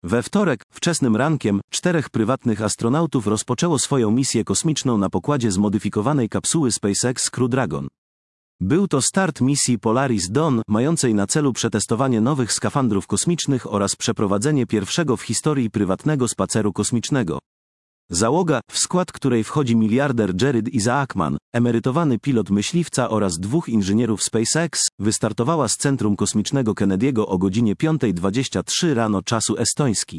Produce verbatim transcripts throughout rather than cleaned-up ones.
We wtorek, wczesnym rankiem, czterech prywatnych astronautów rozpoczęło swoją misję kosmiczną na pokładzie zmodyfikowanej kapsuły SpaceX Crew Dragon. Był to start misji Polaris Dawn, mającej na celu przetestowanie nowych skafandrów kosmicznych oraz przeprowadzenie pierwszego w historii prywatnego spaceru kosmicznego. Załoga, w skład której wchodzi miliarder Jared Isaacman, emerytowany pilot myśliwca oraz dwóch inżynierów SpaceX, wystartowała z Centrum Kosmicznego Kennedy'ego o godzinie piąta dwadzieścia trzy rano czasu estoński.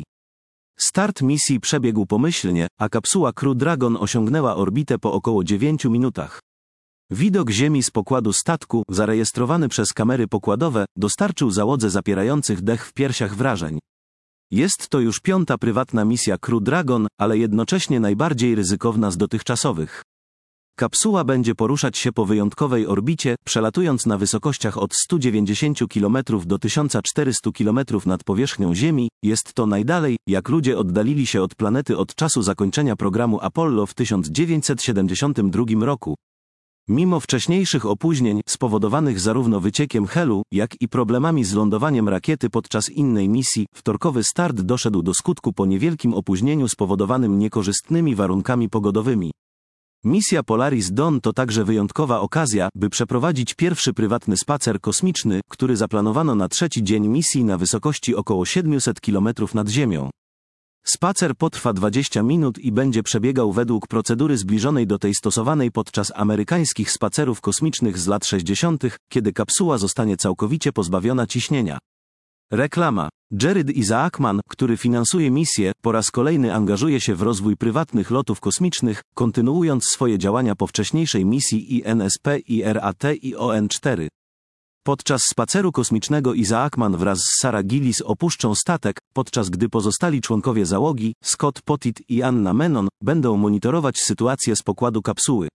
Start misji przebiegł pomyślnie, a kapsuła Crew Dragon osiągnęła orbitę po około dziewięciu minutach. Widok Ziemi z pokładu statku, zarejestrowany przez kamery pokładowe, dostarczył załodze zapierających dech w piersiach wrażeń. Jest to już piąta prywatna misja Crew Dragon, ale jednocześnie najbardziej ryzykowna z dotychczasowych. Kapsuła będzie poruszać się po wyjątkowej orbicie, przelatując na wysokościach od stu dziewięćdziesięciu kilometrów do tysiąca czterystu kilometrów nad powierzchnią Ziemi. Jest to najdalej, jak ludzie oddalili się od planety od czasu zakończenia programu Apollo w tysiąc dziewięćset siedemdziesiątym drugim roku. Mimo wcześniejszych opóźnień, spowodowanych zarówno wyciekiem helu, jak i problemami z lądowaniem rakiety podczas innej misji, wtorkowy start doszedł do skutku po niewielkim opóźnieniu spowodowanym niekorzystnymi warunkami pogodowymi. Misja Polaris Dawn to także wyjątkowa okazja, by przeprowadzić pierwszy prywatny spacer kosmiczny, który zaplanowano na trzeci dzień misji na wysokości około siedmiuset kilometrów nad Ziemią. Spacer potrwa dwadzieścia minut i będzie przebiegał według procedury zbliżonej do tej stosowanej podczas amerykańskich spacerów kosmicznych z lat sześćdziesiątych, kiedy kapsuła zostanie całkowicie pozbawiona ciśnienia. Reklama. Jared Isaacman, który finansuje misję, po raz kolejny angażuje się w rozwój prywatnych lotów kosmicznych, kontynuując swoje działania po wcześniejszej misji I N S P I R A T i O N cztery. Podczas spaceru kosmicznego Isaacman wraz z Sarah Gillis opuszczą statek, podczas gdy pozostali członkowie załogi, Scott Pottit i Anna Menon, będą monitorować sytuację z pokładu kapsuły.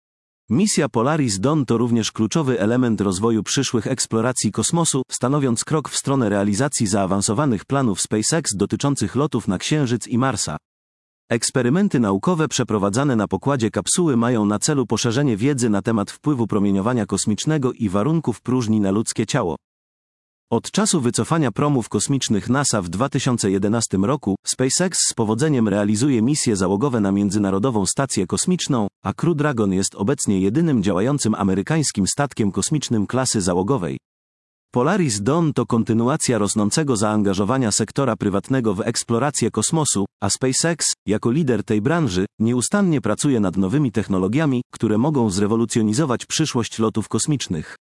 Misja Polaris Dawn to również kluczowy element rozwoju przyszłych eksploracji kosmosu, stanowiąc krok w stronę realizacji zaawansowanych planów SpaceX dotyczących lotów na Księżyc i Marsa. Eksperymenty naukowe przeprowadzane na pokładzie kapsuły mają na celu poszerzenie wiedzy na temat wpływu promieniowania kosmicznego i warunków próżni na ludzkie ciało. Od czasu wycofania promów kosmicznych NASA w dwa tysiące jedenastym roku, SpaceX z powodzeniem realizuje misje załogowe na Międzynarodową Stację Kosmiczną, a Crew Dragon jest obecnie jedynym działającym amerykańskim statkiem kosmicznym klasy załogowej. Polaris Dawn to kontynuacja rosnącego zaangażowania sektora prywatnego w eksplorację kosmosu, a SpaceX, jako lider tej branży, nieustannie pracuje nad nowymi technologiami, które mogą zrewolucjonizować przyszłość lotów kosmicznych.